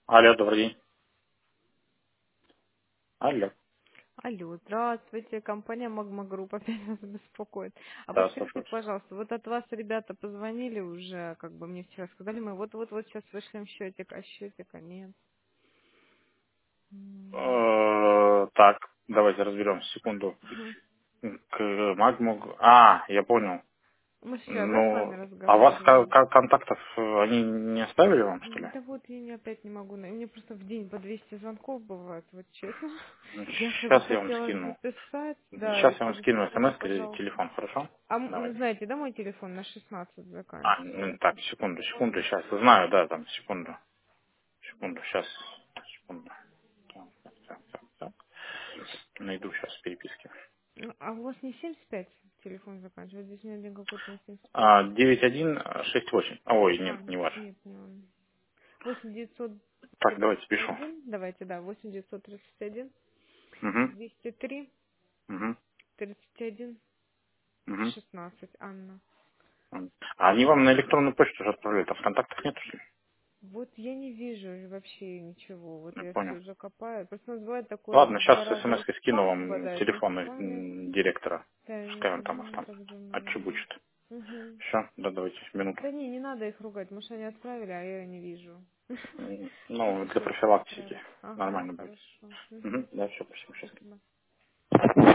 Алло, добрый день. Алло. Алло, здравствуйте, компания Магма Групп опять нас беспокоит. А Да, подскажите, слушаю. пожалуйста, вот от вас ребята позвонили уже, как бы мне вчера сказали, мы вот-вот-вот сейчас вышлем счетик, а счетика нет. М. Так, давайте разберемся, секунду. Мгм. К Магму... А, я понял. Мы вчера, да, с вами Ну, а у вас разговаривали? контактов они не оставили вам, что ли? Да вот я опять не могу, мне просто в день по 200 звонков бывает, вот честно. Я как бы Сейчас я вам хотела скину. записать, да, и Сейчас я вам как бы скину вот, смс или пожалуйста. телефон, хорошо? А Давайте. знаете, да, мой телефон на 16 Ну, заканчивается? так, секунду, сейчас. Знаю, да, там, секунду, сейчас, секунду. Так. Найду сейчас в переписке. А у вас не 75 телефон заканчивается? Здесь у меня один какой-то на 75. 9168. Ой, А, нет, не ваш. нет, не он. 8931, Так, давайте пишу. давайте, да, 8931, Угу, 203, угу, 31, угу. 16, Анна. А они вам на электронную почту же отправляют, а в контактах нет, что ли? Вот я не вижу вообще ничего. Вот Не я понял. все уже копаю. Просто у нас бывает такое, Ладно, вот сейчас два раза и смс в скину спам вам попадает, и в телефон спаме. директора. Да, Пускай он там я останется. так думаю. Отчебучит. Угу. Все, да, давайте минуту. Да не надо их ругать, может они отправили, а я не вижу. Пусть Ну, для еще раз профилактики отправят. Ага, нормально будет. хорошо. Угу. Угу. Да, все, спасибо. Сейчас. Спасибо.